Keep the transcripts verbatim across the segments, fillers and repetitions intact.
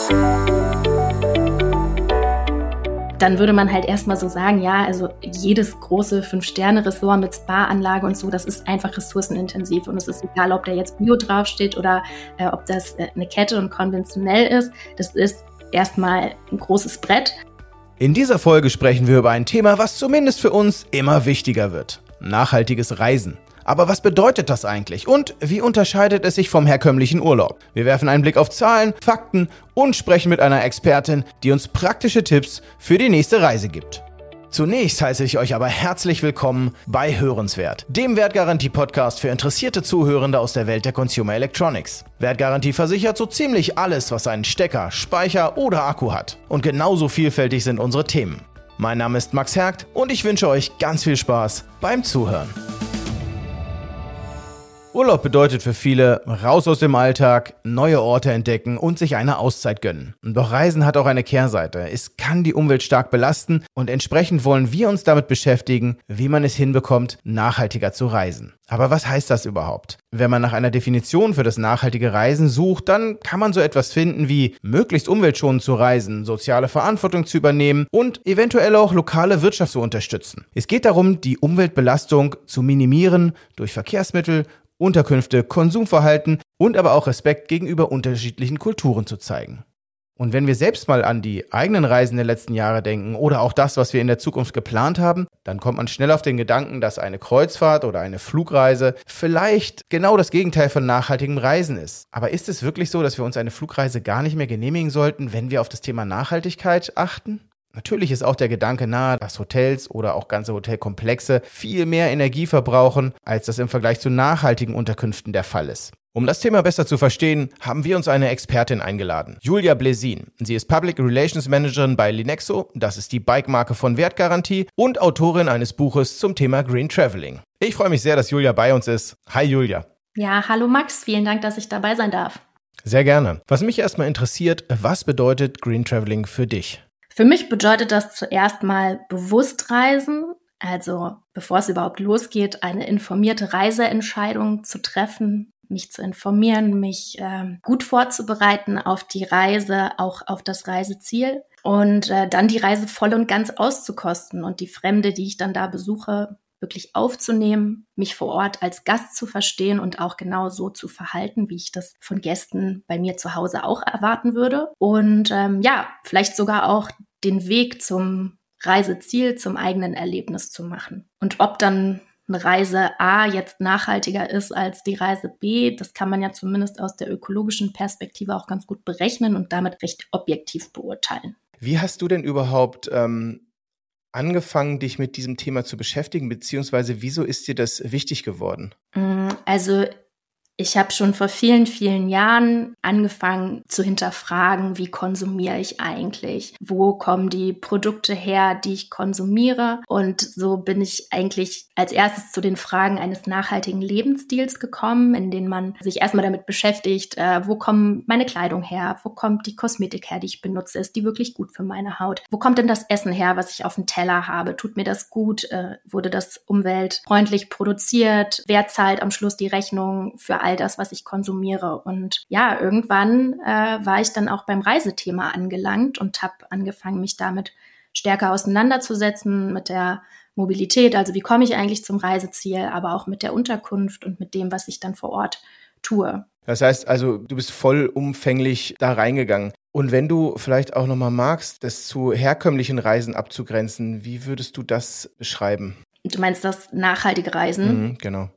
Dann würde man halt erstmal so sagen, ja, also jedes große Fünf-Sterne-Ressort mit Spa-Anlage und so, das ist einfach ressourcenintensiv. Und es ist egal, ob da jetzt Bio draufsteht oder äh, ob das äh, eine Kette und konventionell ist. Das ist erstmal ein großes Brett. In dieser Folge sprechen wir über ein Thema, was zumindest für uns immer wichtiger wird. Nachhaltiges Reisen. Aber was bedeutet das eigentlich und wie unterscheidet es sich vom herkömmlichen Urlaub? Wir werfen einen Blick auf Zahlen, Fakten und sprechen mit einer Expertin, die uns praktische Tipps für die nächste Reise gibt. Zunächst heiße ich euch aber herzlich willkommen bei Hörenswert, dem Wertgarantie-Podcast für interessierte Zuhörende aus der Welt der Consumer Electronics. Wertgarantie versichert so ziemlich alles, was einen Stecker, Speicher oder Akku hat. Und genauso vielfältig sind unsere Themen. Mein Name ist Max Hergt und ich wünsche euch ganz viel Spaß beim Zuhören. Urlaub bedeutet für viele raus aus dem Alltag, neue Orte entdecken und sich eine Auszeit gönnen. Doch Reisen hat auch eine Kehrseite. Es kann die Umwelt stark belasten und entsprechend wollen wir uns damit beschäftigen, wie man es hinbekommt, nachhaltiger zu reisen. Aber was heißt das überhaupt? Wenn man nach einer Definition für das nachhaltige Reisen sucht, dann kann man so etwas finden wie möglichst umweltschonend zu reisen, soziale Verantwortung zu übernehmen und eventuell auch lokale Wirtschaft zu unterstützen. Es geht darum, die Umweltbelastung zu minimieren durch Verkehrsmittel, Unterkünfte, Konsumverhalten und aber auch Respekt gegenüber unterschiedlichen Kulturen zu zeigen. Und wenn wir selbst mal an die eigenen Reisen der letzten Jahre denken oder auch das, was wir in der Zukunft geplant haben, dann kommt man schnell auf den Gedanken, dass eine Kreuzfahrt oder eine Flugreise vielleicht genau das Gegenteil von nachhaltigem Reisen ist. Aber ist es wirklich so, dass wir uns eine Flugreise gar nicht mehr genehmigen sollten, wenn wir auf das Thema Nachhaltigkeit achten? Natürlich ist auch der Gedanke nahe, dass Hotels oder auch ganze Hotelkomplexe viel mehr Energie verbrauchen, als das im Vergleich zu nachhaltigen Unterkünften der Fall ist. Um das Thema besser zu verstehen, haben wir uns eine Expertin eingeladen, Julia Blesin. Sie ist Public Relations Managerin bei Linexo, das ist die Bike-Marke von Wertgarantie und Autorin eines Buches zum Thema Green Traveling. Ich freue mich sehr, dass Julia bei uns ist. Hi Julia. Ja, hallo Max, vielen Dank, dass ich dabei sein darf. Sehr gerne. Was mich erstmal interessiert, was bedeutet Green Traveling für dich? Für mich bedeutet das zuerst mal bewusst reisen, also bevor es überhaupt losgeht, eine informierte Reiseentscheidung zu treffen, mich zu informieren, mich äh, gut vorzubereiten auf die Reise, auch auf das Reiseziel und äh, dann die Reise voll und ganz auszukosten und die Fremde, die ich dann da besuche, wirklich aufzunehmen, mich vor Ort als Gast zu verstehen und auch genau so zu verhalten, wie ich das von Gästen bei mir zu Hause auch erwarten würde. Und ähm, ja, vielleicht sogar auch den Weg zum Reiseziel, zum eigenen Erlebnis zu machen. Und ob dann eine Reise A jetzt nachhaltiger ist als die Reise B, das kann man ja zumindest aus der ökologischen Perspektive auch ganz gut berechnen und damit recht objektiv beurteilen. Wie hast du denn überhaupt ähm angefangen, dich mit diesem Thema zu beschäftigen, beziehungsweise wieso ist dir das wichtig geworden? Also ich habe schon vor vielen, vielen Jahren angefangen zu hinterfragen, wie konsumiere ich eigentlich? Wo kommen die Produkte her, die ich konsumiere? Und so bin ich eigentlich als erstes zu den Fragen eines nachhaltigen Lebensstils gekommen, in denen man sich erstmal damit beschäftigt, äh, wo kommt meine Kleidung her? Wo kommt die Kosmetik her, die ich benutze? Ist die wirklich gut für meine Haut? Wo kommt denn das Essen her, was ich auf dem Teller habe? Tut mir das gut? Äh, wurde das umweltfreundlich produziert? Wer zahlt am Schluss die Rechnung für all das, was ich konsumiere? Und ja, irgendwann äh, war ich dann auch beim Reisethema angelangt und habe angefangen, mich damit stärker auseinanderzusetzen mit der Mobilität, also wie komme ich eigentlich zum Reiseziel, aber auch mit der Unterkunft und mit dem, was ich dann vor Ort tue. Das heißt also, du bist vollumfänglich da reingegangen. Und wenn du vielleicht auch nochmal magst, das zu herkömmlichen Reisen abzugrenzen, wie würdest du das beschreiben? Du meinst das nachhaltige Reisen? Mhm, genau.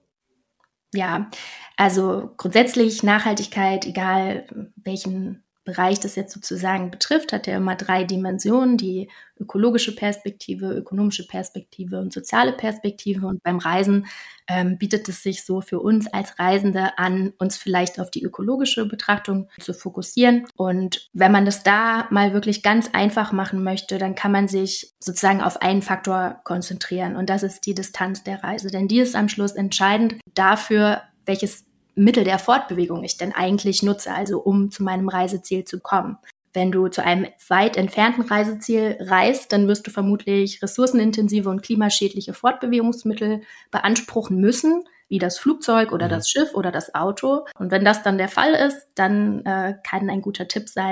Ja, also grundsätzlich Nachhaltigkeit, egal welchen Bereich das jetzt sozusagen betrifft, hat ja immer drei Dimensionen, die ökologische Perspektive, ökonomische Perspektive und soziale Perspektive. Und beim Reisen ähm, bietet es sich so für uns als Reisende an, uns vielleicht auf die ökologische Betrachtung zu fokussieren. Und wenn man das da mal wirklich ganz einfach machen möchte, dann kann man sich sozusagen auf einen Faktor konzentrieren. Und das ist die Distanz der Reise. Denn die ist am Schluss entscheidend dafür, welches Mittel der Fortbewegung ich denn eigentlich nutze, also um zu meinem Reiseziel zu kommen. Wenn du zu einem weit entfernten Reiseziel reist, dann wirst du vermutlich ressourcenintensive und klimaschädliche Fortbewegungsmittel beanspruchen müssen, wie das Flugzeug oder das Schiff oder das Auto. Und wenn das dann der Fall ist, dann äh, kann ein guter Tipp sein,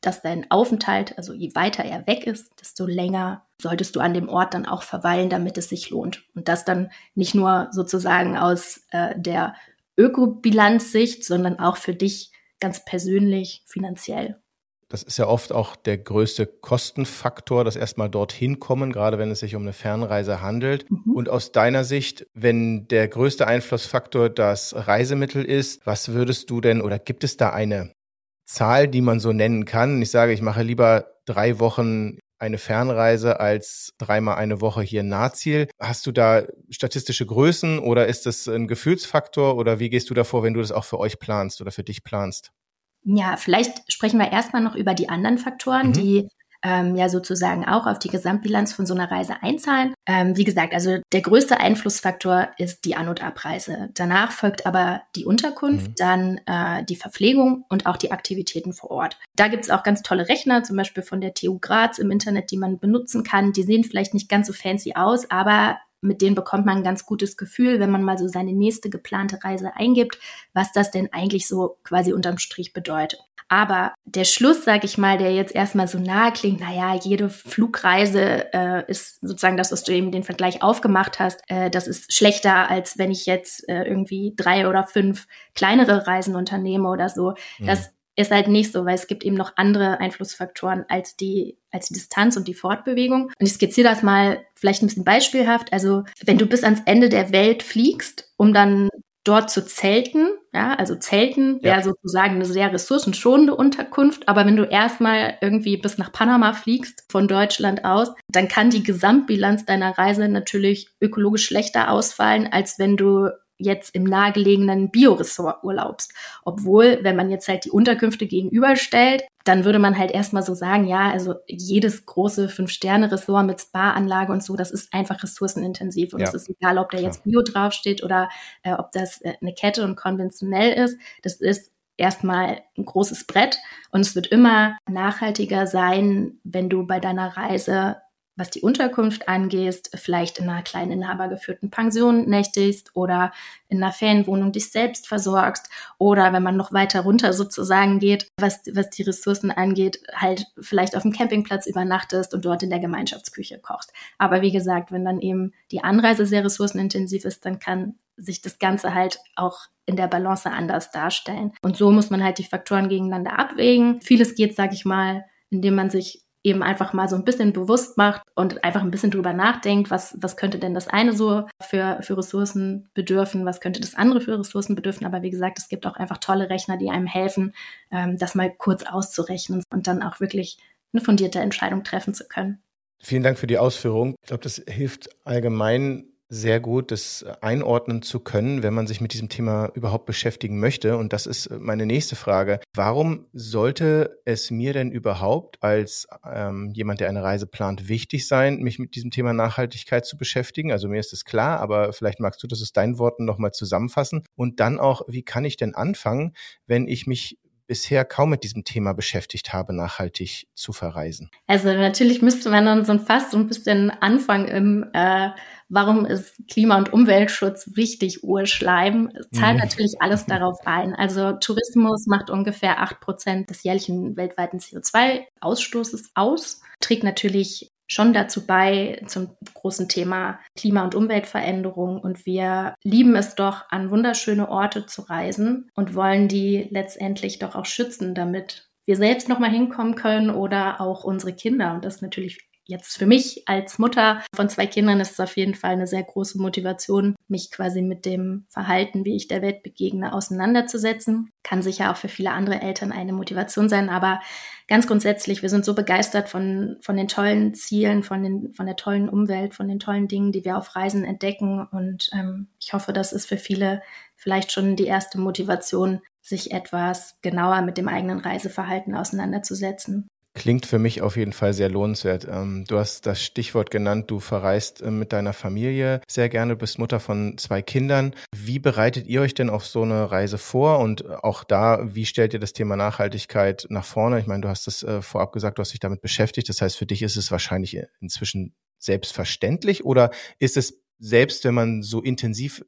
dass dein Aufenthalt, also je weiter er weg ist, desto länger solltest du an dem Ort dann auch verweilen, damit es sich lohnt. Und das dann nicht nur sozusagen aus äh, der Ökobilanzsicht, sondern auch für dich ganz persönlich, finanziell. Das ist ja oft auch der größte Kostenfaktor, das erstmal dorthin kommen, gerade wenn es sich um eine Fernreise handelt. Mhm. Und aus deiner Sicht, wenn der größte Einflussfaktor das Reisemittel ist, was würdest du denn, oder gibt es da eine Zahl, die man so nennen kann? Ich sage, ich mache lieber drei Wochen eine Fernreise als dreimal eine Woche hier Nahziel. Hast du da statistische Größen oder ist das ein Gefühlsfaktor oder wie gehst du davor, wenn du das auch für euch planst oder für dich planst? Ja, vielleicht sprechen wir erstmal noch über die anderen Faktoren, mhm. die ähm, ja sozusagen auch auf die Gesamtbilanz von so einer Reise einzahlen. Ähm, wie gesagt, also der größte Einflussfaktor ist die An- und Abreise. Danach folgt aber die Unterkunft, mhm. dann äh, die Verpflegung und auch die Aktivitäten vor Ort. Da gibt es auch ganz tolle Rechner, zum Beispiel von der T U Graz im Internet, die man benutzen kann. Die sehen vielleicht nicht ganz so fancy aus, aber mit denen bekommt man ein ganz gutes Gefühl, wenn man mal so seine nächste geplante Reise eingibt, was das denn eigentlich so quasi unterm Strich bedeutet. Aber der Schluss, sag ich mal, der jetzt erstmal so nahe klingt, naja, jede Flugreise äh, ist sozusagen das, was du eben den Vergleich aufgemacht hast, äh, das ist schlechter, als wenn ich jetzt äh, irgendwie drei oder fünf kleinere Reisen unternehme oder so. Mhm. Das ist halt nicht so, weil es gibt eben noch andere Einflussfaktoren als die, als die Distanz und die Fortbewegung. Und ich skizziere das mal vielleicht ein bisschen beispielhaft. Also wenn du bis ans Ende der Welt fliegst, um dann dort zu zelten, ja, also Zelten wäre ja sozusagen eine sehr ressourcenschonende Unterkunft, aber wenn du erstmal irgendwie bis nach Panama fliegst, von Deutschland aus, dann kann die Gesamtbilanz deiner Reise natürlich ökologisch schlechter ausfallen, als wenn du jetzt im nahegelegenen Bio-Ressort urlaubst. Obwohl, wenn man jetzt halt die Unterkünfte gegenüberstellt, dann würde man halt erstmal so sagen, ja, also jedes große Fünf-Sterne-Ressort mit Spa-Anlage und so, das ist einfach ressourcenintensiv. Und es ja, ist egal, ob da jetzt Bio draufsteht oder äh, ob das äh, eine Kette und konventionell ist. Das ist erstmal ein großes Brett und es wird immer nachhaltiger sein, wenn du bei deiner Reise, was die Unterkunft angeht, vielleicht in einer kleinen inhabergeführten Pension nächtigst oder in einer Ferienwohnung dich selbst versorgst oder wenn man noch weiter runter sozusagen geht, was, was die Ressourcen angeht, halt vielleicht auf dem Campingplatz übernachtest und dort in der Gemeinschaftsküche kochst. Aber wie gesagt, wenn dann eben die Anreise sehr ressourcenintensiv ist, dann kann sich das Ganze halt auch in der Balance anders darstellen. Und so muss man halt die Faktoren gegeneinander abwägen. Vieles geht, sag ich mal, indem man sich eben einfach mal so ein bisschen bewusst macht und einfach ein bisschen drüber nachdenkt, was, was könnte denn das eine so für, für Ressourcen bedürfen, was könnte das andere für Ressourcen bedürfen. Aber wie gesagt, es gibt auch einfach tolle Rechner, die einem helfen, ähm, das mal kurz auszurechnen und dann auch wirklich eine fundierte Entscheidung treffen zu können. Vielen Dank für die Ausführung. Ich glaube, das hilft allgemein sehr gut, das einordnen zu können, wenn man sich mit diesem Thema überhaupt beschäftigen möchte. Und das ist meine nächste Frage. Warum sollte es mir denn überhaupt als ähm, jemand, der eine Reise plant, wichtig sein, mich mit diesem Thema Nachhaltigkeit zu beschäftigen? Also mir ist es klar, aber vielleicht magst du das aus deinen Worten nochmal zusammenfassen. Und dann auch, wie kann ich denn anfangen, wenn ich mich bisher kaum mit diesem Thema beschäftigt habe, nachhaltig zu verreisen? Also natürlich müsste man dann so fast so ein bisschen anfangen im äh, warum ist Klima- und Umweltschutz wichtig, Urschleim? Es zahlt mhm. natürlich alles darauf ein. Also Tourismus macht ungefähr acht Prozent des jährlichen weltweiten C O zwei Ausstoßes aus, trägt natürlich schon dazu bei zum großen Thema Klima- und Umweltveränderung. Und wir lieben es doch, an wunderschöne Orte zu reisen und wollen die letztendlich doch auch schützen, damit wir selbst nochmal hinkommen können oder auch unsere Kinder. Und das ist natürlich jetzt für mich als Mutter von zwei Kindern ist es auf jeden Fall eine sehr große Motivation, mich quasi mit dem Verhalten, wie ich der Welt begegne, auseinanderzusetzen. Kann sicher auch für viele andere Eltern eine Motivation sein, aber ganz grundsätzlich, wir sind so begeistert von, von den tollen Zielen, von, den, von der tollen Umwelt, von den tollen Dingen, die wir auf Reisen entdecken und ähm, ich hoffe, das ist für viele vielleicht schon die erste Motivation, sich etwas genauer mit dem eigenen Reiseverhalten auseinanderzusetzen. Klingt für mich auf jeden Fall sehr lohnenswert. Du hast das Stichwort genannt, du verreist mit deiner Familie sehr gerne, bist Mutter von zwei Kindern. Wie bereitet ihr euch denn auf so eine Reise vor? Und auch da, wie stellt ihr das Thema Nachhaltigkeit nach vorne? Ich meine, du hast es vorab gesagt, du hast dich damit beschäftigt. Das heißt, für dich ist es wahrscheinlich inzwischen selbstverständlich oder ist es selbst, wenn man so intensiv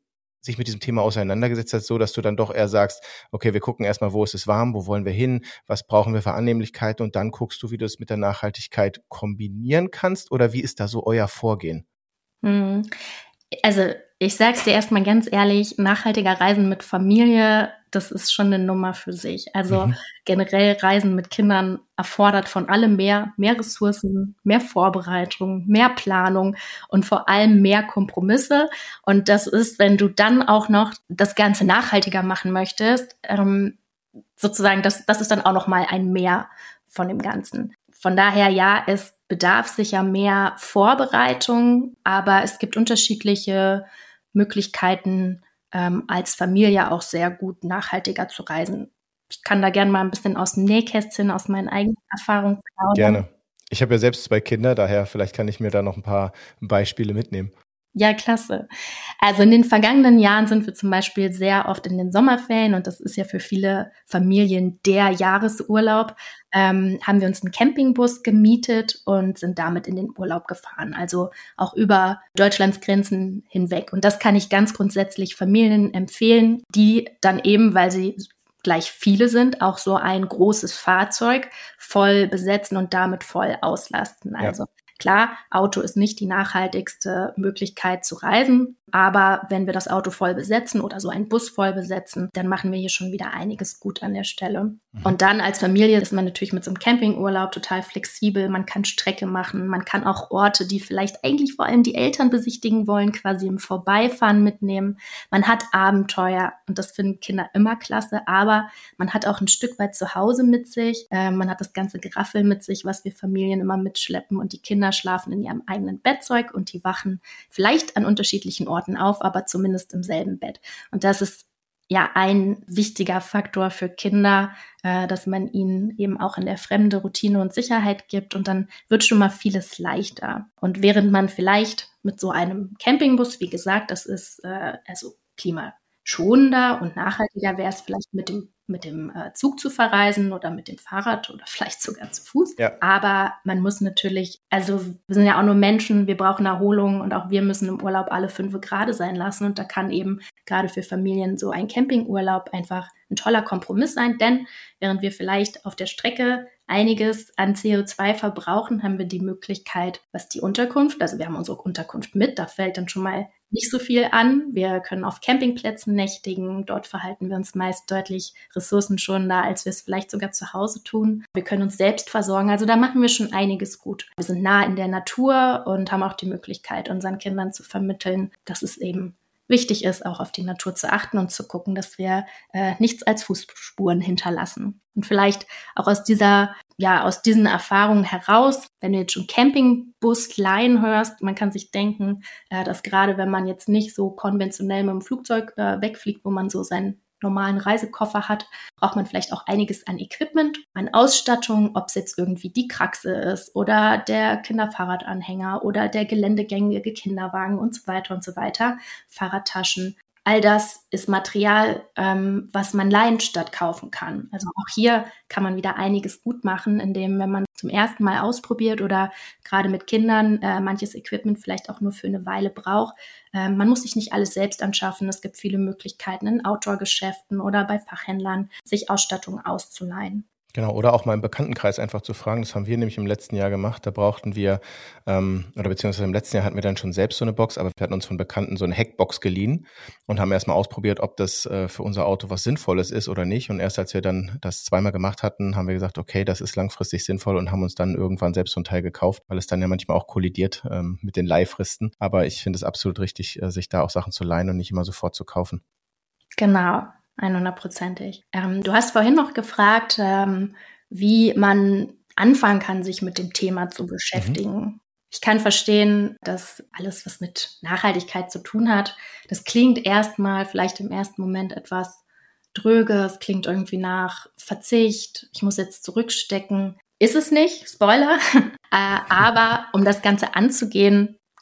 sich mit diesem Thema auseinandergesetzt hat, so dass du dann doch eher sagst, okay, wir gucken erstmal, wo ist es warm, wo wollen wir hin, was brauchen wir für Annehmlichkeiten und dann guckst du, wie du es mit der Nachhaltigkeit kombinieren kannst oder wie ist da so euer Vorgehen? Hm. Also ich sag's dir erstmal ganz ehrlich, nachhaltiger Reisen mit Familie, das ist schon eine Nummer für sich. Also mhm. generell Reisen mit Kindern erfordert von allem mehr, mehr Ressourcen, mehr Vorbereitung, mehr Planung und vor allem mehr Kompromisse. Und das ist, wenn du dann auch noch das Ganze nachhaltiger machen möchtest, ähm, sozusagen, das, das ist dann auch noch mal ein Mehr von dem Ganzen. Von daher, ja, es bedarf sicher mehr Vorbereitung, aber es gibt unterschiedliche Möglichkeiten, ähm, als Familie auch sehr gut nachhaltiger zu reisen. Ich kann da gerne mal ein bisschen aus dem Nähkästchen, aus meinen eigenen Erfahrungen plaudern. Gerne. Ich habe ja selbst zwei Kinder, daher vielleicht kann ich mir da noch ein paar Beispiele mitnehmen. Ja, klasse. Also in den vergangenen Jahren sind wir zum Beispiel sehr oft in den Sommerferien und das ist ja für viele Familien der Jahresurlaub, ähm, haben wir uns einen Campingbus gemietet und sind damit in den Urlaub gefahren, also auch über Deutschlands Grenzen hinweg. Und das kann ich ganz grundsätzlich Familien empfehlen, die dann eben, weil sie gleich viele sind, auch so ein großes Fahrzeug voll besetzen und damit voll auslasten. Also ja. Klar, Auto ist nicht die nachhaltigste Möglichkeit zu reisen, aber wenn wir das Auto voll besetzen oder so einen Bus voll besetzen, dann machen wir hier schon wieder einiges gut an der Stelle. Mhm. Und dann als Familie ist man natürlich mit so einem Campingurlaub total flexibel. Man kann Strecke machen, man kann auch Orte, die vielleicht eigentlich vor allem die Eltern besichtigen wollen, quasi im Vorbeifahren mitnehmen. Man hat Abenteuer und das finden Kinder immer klasse, aber man hat auch ein Stück weit zu Hause mit sich. Äh, man hat das ganze Geraffel mit sich, was wir Familien immer mitschleppen und die Kinder schlafen in ihrem eigenen Bettzeug und die wachen vielleicht an unterschiedlichen Orten auf, aber zumindest im selben Bett. Und das ist ja ein wichtiger Faktor für Kinder, äh, dass man ihnen eben auch in der Fremde Routine und Sicherheit gibt und dann wird schon mal vieles leichter. Und während man vielleicht mit so einem Campingbus, wie gesagt, das ist äh, also klimaschonender und nachhaltiger, wäre es vielleicht mit dem mit dem äh, Zug zu verreisen oder mit dem Fahrrad oder vielleicht sogar zu Fuß. Ja. Aber man muss natürlich, also wir sind ja auch nur Menschen, wir brauchen Erholung und auch wir müssen im Urlaub alle fünf Grade sein lassen. Und da kann eben gerade für Familien so ein Campingurlaub einfach ein toller Kompromiss sein. Denn während wir vielleicht auf der Strecke einiges an C O zwei verbrauchen, haben wir die Möglichkeit, was die Unterkunft, also wir haben unsere Unterkunft mit, da fällt dann schon mal nicht so viel an. Wir können auf Campingplätzen nächtigen. Dort verhalten wir uns meist deutlich ressourcenschonender, als wir es vielleicht sogar zu Hause tun. Wir können uns selbst versorgen. Also da machen wir schon einiges gut. Wir sind nah in der Natur und haben auch die Möglichkeit, unseren Kindern zu vermitteln, dass es eben wichtig ist, auch auf die Natur zu achten und zu gucken, dass wir äh, nichts als Fußspuren hinterlassen. Und vielleicht auch aus dieser, ja, aus diesen Erfahrungen heraus, wenn du jetzt schon Campingbus-Leihen hörst, man kann sich denken, äh, dass gerade wenn man jetzt nicht so konventionell mit dem Flugzeug äh, wegfliegt, wo man so seinen normalen Reisekoffer hat, braucht man vielleicht auch einiges an Equipment, an Ausstattung, ob es jetzt irgendwie die Kraxe ist oder der Kinderfahrradanhänger oder der geländegängige Kinderwagen und so weiter und so weiter, Fahrradtaschen. All das ist Material, ähm, was man leihen statt kaufen kann. Also auch hier kann man wieder einiges gut machen, indem, wenn man zum ersten Mal ausprobiert oder gerade mit Kindern äh, manches Equipment vielleicht auch nur für eine Weile braucht. Äh, man muss sich nicht alles selbst anschaffen. Es gibt viele Möglichkeiten in Outdoor-Geschäften oder bei Fachhändlern, sich Ausstattung auszuleihen. Genau, oder auch mal im Bekanntenkreis einfach zu fragen. Das haben wir nämlich im letzten Jahr gemacht. Da brauchten wir, ähm, oder beziehungsweise im letzten Jahr hatten wir dann schon selbst so eine Box, aber wir hatten uns von Bekannten so eine Heckbox geliehen und haben erstmal ausprobiert, ob das äh, für unser Auto was Sinnvolles ist oder nicht. Und erst als wir dann das zweimal gemacht hatten, haben wir gesagt, okay, das ist langfristig sinnvoll und haben uns dann irgendwann selbst so ein Teil gekauft, weil es dann ja manchmal auch kollidiert ähm, mit den Leihfristen. Aber ich finde es absolut richtig, äh, sich da auch Sachen zu leihen und nicht immer sofort zu kaufen. Genau. hundertprozentig. Ähm, du hast vorhin noch gefragt, ähm, wie man anfangen kann, sich mit dem Thema zu beschäftigen. Mhm. Ich kann verstehen, dass alles, was mit Nachhaltigkeit zu tun hat, das klingt erstmal vielleicht im ersten Moment etwas dröge, es klingt irgendwie nach Verzicht, ich muss jetzt zurückstecken. Ist es nicht, Spoiler. äh, aber um das Ganze anzugehen,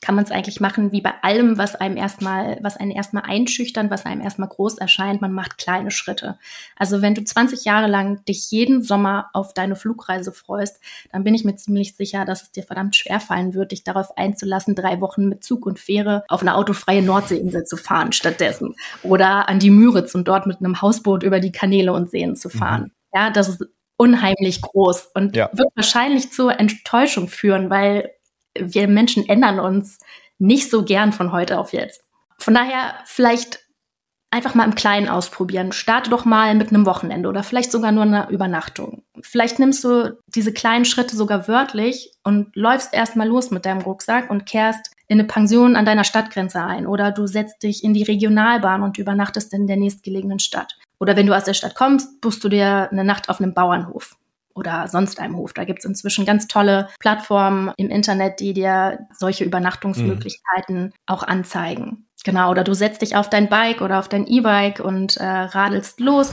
kann man es eigentlich machen wie bei allem, was einem erstmal, was einen erstmal einschüchtern, was einem erstmal groß erscheint. Man macht kleine Schritte. Also wenn du zwanzig Jahre lang dich jeden Sommer auf deine Flugreise freust, dann bin ich mir ziemlich sicher, dass es dir verdammt schwerfallen wird, dich darauf einzulassen, drei Wochen mit Zug und Fähre auf eine autofreie Nordseeinsel zu fahren stattdessen. Oder an die Müritz und dort mit einem Hausboot über die Kanäle und Seen zu fahren. Mhm. Ja, das ist unheimlich groß und ja. wird wahrscheinlich zur Enttäuschung führen, weil wir Menschen ändern uns nicht so gern von heute auf jetzt. Von daher vielleicht einfach mal im Kleinen ausprobieren. Starte doch mal mit einem Wochenende oder vielleicht sogar nur einer Übernachtung. Vielleicht nimmst du diese kleinen Schritte sogar wörtlich und läufst erst mal los mit deinem Rucksack und kehrst in eine Pension an deiner Stadtgrenze ein. Oder du setzt dich in die Regionalbahn und übernachtest in der nächstgelegenen Stadt. Oder wenn du aus der Stadt kommst, buchst du dir eine Nacht auf einem Bauernhof oder sonst einem Hof. Da gibt es inzwischen ganz tolle Plattformen im Internet, die dir solche Übernachtungsmöglichkeiten mhm. auch anzeigen. Genau, oder du setzt dich auf dein Bike oder auf dein E-Bike und äh, radelst los.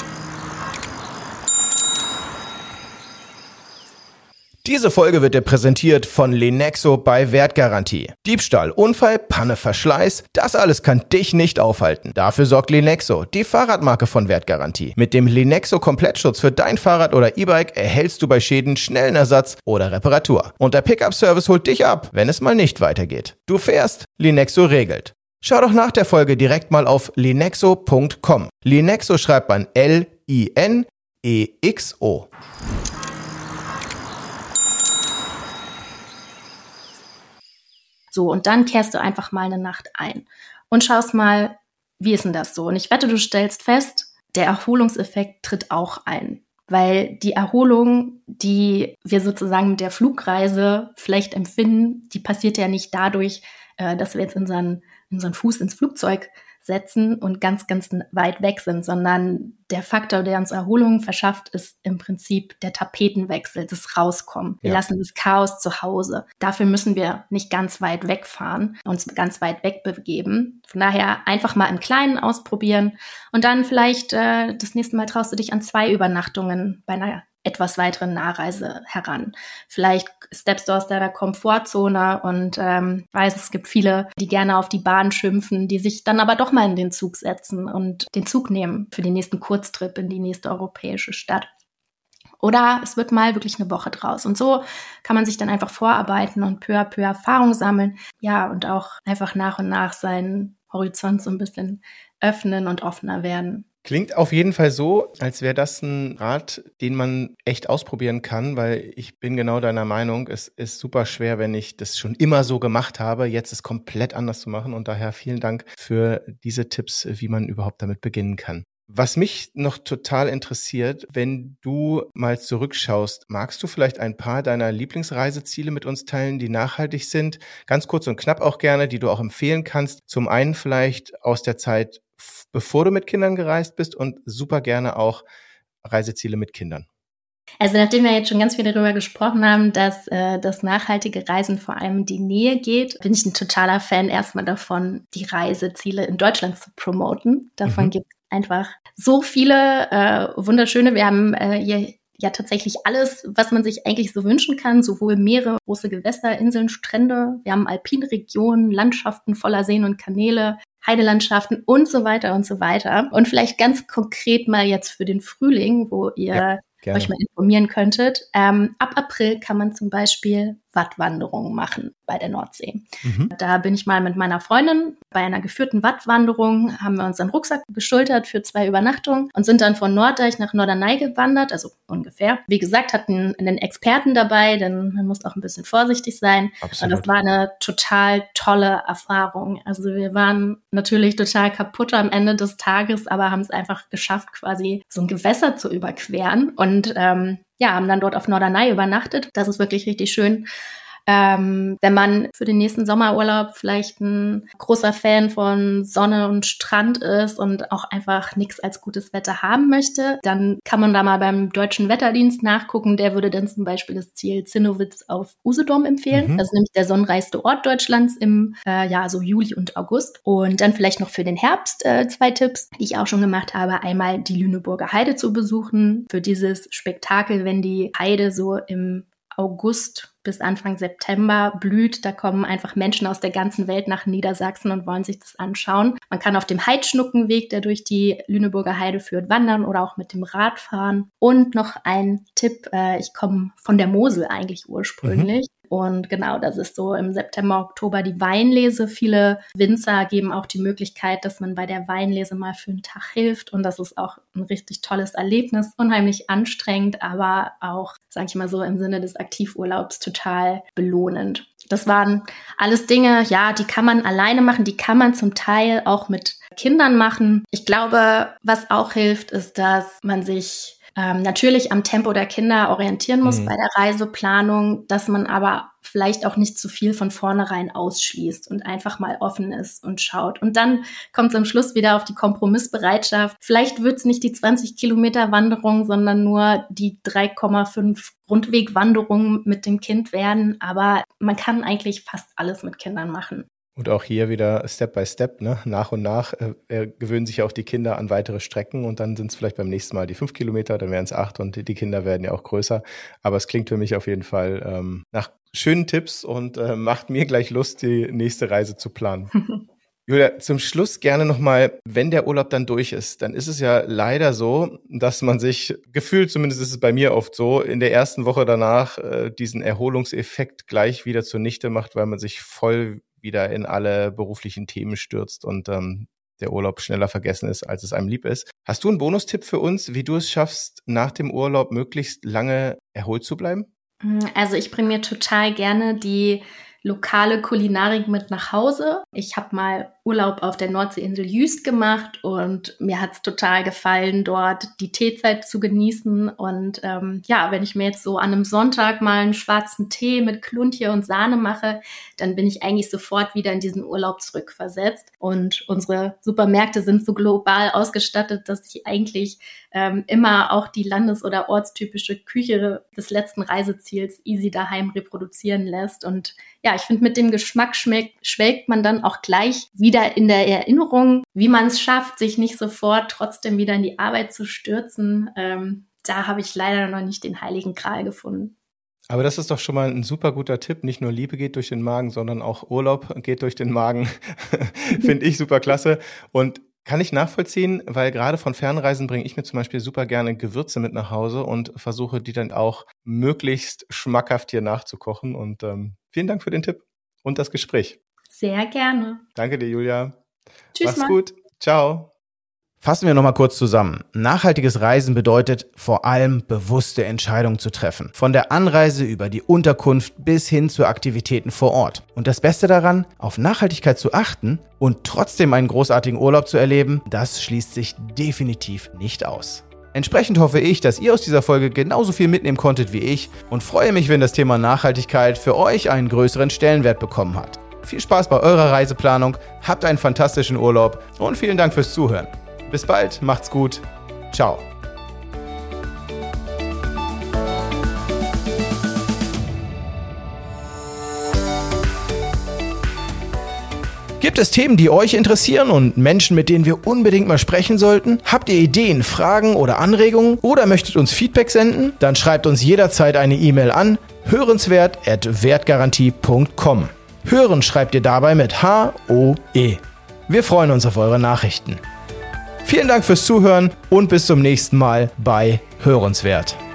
Diese Folge wird dir präsentiert von Lenexo bei Wertgarantie. Diebstahl, Unfall, Panne, Verschleiß, das alles kann dich nicht aufhalten. Dafür sorgt Lenexo, die Fahrradmarke von Wertgarantie. Mit dem Lenexo Komplettschutz für dein Fahrrad oder E-Bike erhältst du bei Schäden schnellen Ersatz oder Reparatur. Und der Pickup-Service holt dich ab, wenn es mal nicht weitergeht. Du fährst, Lenexo regelt. Schau doch nach der Folge direkt mal auf lenexo punkt com. Lenexo schreibt man L I N E X O. So, und dann kehrst du einfach mal eine Nacht ein und schaust mal, wie ist denn das so? Und ich wette, du stellst fest, der Erholungseffekt tritt auch ein. Weil die Erholung, die wir sozusagen mit der Flugreise vielleicht empfinden, die passiert ja nicht dadurch, dass wir jetzt unseren, unseren Fuß ins Flugzeug setzen und ganz, ganz weit weg sind, sondern der Faktor, der uns Erholung verschafft, ist im Prinzip der Tapetenwechsel, das Rauskommen. Wir ja. lassen das Chaos zu Hause. Dafür müssen wir nicht ganz weit wegfahren, uns ganz weit weg begeben. Von daher einfach mal im Kleinen ausprobieren und dann vielleicht äh, das nächste Mal traust du dich an zwei Übernachtungen bei einer etwas weiteren Nahreise heran. Vielleicht steppst du aus deiner Komfortzone und ähm, weiß, es gibt viele, die gerne auf die Bahn schimpfen, die sich dann aber doch mal in den Zug setzen und den Zug nehmen für den nächsten Kurztrip in die nächste europäische Stadt. Oder es wird mal wirklich eine Woche draus. Und so kann man sich dann einfach vorarbeiten und peu à peu Erfahrung sammeln. Ja, und auch einfach nach und nach seinen Horizont so ein bisschen öffnen und offener werden. Klingt auf jeden Fall so, als wäre das ein Rat, den man echt ausprobieren kann, weil ich bin genau deiner Meinung, es ist super schwer, wenn ich das schon immer so gemacht habe, jetzt es komplett anders zu machen und daher vielen Dank für diese Tipps, wie man überhaupt damit beginnen kann. Was mich noch total interessiert, wenn du mal zurückschaust, magst du vielleicht ein paar deiner Lieblingsreiseziele mit uns teilen, die nachhaltig sind? Ganz kurz und knapp auch gerne, die du auch empfehlen kannst. Zum einen vielleicht aus der Zeit, bevor du mit Kindern gereist bist und super gerne auch Reiseziele mit Kindern. Also nachdem wir jetzt schon ganz viel darüber gesprochen haben, dass äh, das nachhaltige Reisen vor allem in die Nähe geht, bin ich ein totaler Fan erstmal davon, die Reiseziele in Deutschland zu promoten. Davon mhm. gibt es einfach so viele äh, wunderschöne. Wir haben äh, hier ja tatsächlich alles, was man sich eigentlich so wünschen kann, sowohl Meere, große Gewässer, Inseln, Strände. Wir haben alpine Regionen, Landschaften voller Seen und Kanäle, Heidelandschaften und so weiter und so weiter. Und vielleicht ganz konkret mal jetzt für den Frühling, wo ihr ja, gerne. euch mal informieren könntet. Ähm, ab April kann man zum Beispiel Wattwanderungen machen bei der Nordsee. Mhm. Da bin ich mal mit meiner Freundin bei einer geführten Wattwanderung, haben wir unseren Rucksack geschultert für zwei Übernachtungen und sind dann von Norddeich nach Norderney gewandert, also ungefähr. Wie gesagt, hatten einen Experten dabei, denn man muss auch ein bisschen vorsichtig sein. Absolut. Und das war eine total tolle Erfahrung. Also wir waren natürlich total kaputt am Ende des Tages, aber haben es einfach geschafft, quasi so ein Gewässer zu überqueren und ähm, ja, haben dann dort auf Norderney übernachtet. Das ist wirklich richtig schön. Ähm, wenn man für den nächsten Sommerurlaub vielleicht ein großer Fan von Sonne und Strand ist und auch einfach nichts als gutes Wetter haben möchte, dann kann man da mal beim Deutschen Wetterdienst nachgucken. Der würde dann zum Beispiel das Ziel Zinnowitz auf Usedom empfehlen. Mhm. Das ist nämlich der sonnenreichste Ort Deutschlands im äh, ja so Juli und August. Und dann vielleicht noch für den Herbst äh, zwei Tipps, die ich auch schon gemacht habe. Einmal die Lüneburger Heide zu besuchen für dieses Spektakel, wenn die Heide so im August bis Anfang September blüht. Da kommen einfach Menschen aus der ganzen Welt nach Niedersachsen und wollen sich das anschauen. Man kann auf dem Heidschnuckenweg, der durch die Lüneburger Heide führt, wandern oder auch mit dem Rad fahren. Und noch ein Tipp, äh, ich komme von der Mosel eigentlich ursprünglich. Mhm. Und genau, das ist so im September, Oktober die Weinlese. Viele Winzer geben auch die Möglichkeit, dass man bei der Weinlese mal für einen Tag hilft. Und das ist auch ein richtig tolles Erlebnis, unheimlich anstrengend, aber auch, sage ich mal so, im Sinne des Aktivurlaubs total belohnend. Das waren alles Dinge, ja, die kann man alleine machen, die kann man zum Teil auch mit Kindern machen. Ich glaube, was auch hilft, ist, dass man sich Ähm, natürlich am Tempo der Kinder orientieren muss mhm. bei der Reiseplanung, dass man aber vielleicht auch nicht zu viel von vornherein ausschließt und einfach mal offen ist und schaut. Und dann kommt es am Schluss wieder auf die Kompromissbereitschaft. Vielleicht wird es nicht die zwanzig Kilometer Wanderung, sondern nur die drei Komma fünf Rundwegwanderung mit dem Kind werden. Aber man kann eigentlich fast alles mit Kindern machen. Und auch hier wieder Step by Step, ne? Nach und nach äh, gewöhnen sich auch die Kinder an weitere Strecken und dann sind es vielleicht beim nächsten Mal die fünf Kilometer, dann wären es acht und die Kinder werden ja auch größer. Aber es klingt für mich auf jeden Fall ähm, nach schönen Tipps und äh, macht mir gleich Lust, die nächste Reise zu planen. Julia, zum Schluss gerne nochmal, wenn der Urlaub dann durch ist, dann ist es ja leider so, dass man sich, gefühlt zumindest ist es bei mir oft so, in der ersten Woche danach äh, diesen Erholungseffekt gleich wieder zunichte macht, weil man sich voll wieder in alle beruflichen Themen stürzt und ähm, der Urlaub schneller vergessen ist, als es einem lieb ist. Hast du einen Bonustipp für uns, wie du es schaffst, nach dem Urlaub möglichst lange erholt zu bleiben? Also ich bringe mir total gerne die lokale Kulinarik mit nach Hause. Ich habe mal Urlaub auf der Nordseeinsel Jüst gemacht und mir hat es total gefallen, dort die Teezeit zu genießen. Und ähm, ja, wenn ich mir jetzt so an einem Sonntag mal einen schwarzen Tee mit Kluntje und Sahne mache, dann bin ich eigentlich sofort wieder in diesen Urlaub zurückversetzt. Und unsere Supermärkte sind so global ausgestattet, dass ich eigentlich ähm, immer auch die landes- oder ortstypische Küche des letzten Reiseziels easy daheim reproduzieren lässt. Und ja, ich finde, mit dem Geschmack schmeckt, schwelgt man dann auch gleich wieder in der Erinnerung, wie man es schafft, sich nicht sofort trotzdem wieder in die Arbeit zu stürzen. Ähm, da habe ich leider noch nicht den heiligen Gral gefunden. Aber das ist doch schon mal ein super guter Tipp. Nicht nur Liebe geht durch den Magen, sondern auch Urlaub geht durch den Magen. Finde ich super klasse. Und kann ich nachvollziehen, weil gerade von Fernreisen bringe ich mir zum Beispiel super gerne Gewürze mit nach Hause und versuche die dann auch möglichst schmackhaft hier nachzukochen. Und ähm, vielen Dank für den Tipp und das Gespräch. Sehr gerne. Danke dir, Julia. Tschüss. Mach's Mann. gut. Ciao. Fassen wir nochmal kurz zusammen. Nachhaltiges Reisen bedeutet vor allem bewusste Entscheidungen zu treffen. Von der Anreise über die Unterkunft bis hin zu Aktivitäten vor Ort. Und das Beste daran, auf Nachhaltigkeit zu achten und trotzdem einen großartigen Urlaub zu erleben, das schließt sich definitiv nicht aus. Entsprechend hoffe ich, dass ihr aus dieser Folge genauso viel mitnehmen konntet wie ich und freue mich, wenn das Thema Nachhaltigkeit für euch einen größeren Stellenwert bekommen hat. Viel Spaß bei eurer Reiseplanung, habt einen fantastischen Urlaub und vielen Dank fürs Zuhören. Bis bald, macht's gut. Ciao. Gibt es Themen, die euch interessieren und Menschen, mit denen wir unbedingt mal sprechen sollten? Habt ihr Ideen, Fragen oder Anregungen oder möchtet uns Feedback senden? Dann schreibt uns jederzeit eine E-Mail an hörenswert at wertgarantie punkt com. Hören schreibt ihr dabei mit H O E. Wir freuen uns auf eure Nachrichten. Vielen Dank fürs Zuhören und bis zum nächsten Mal bei Hörenswert.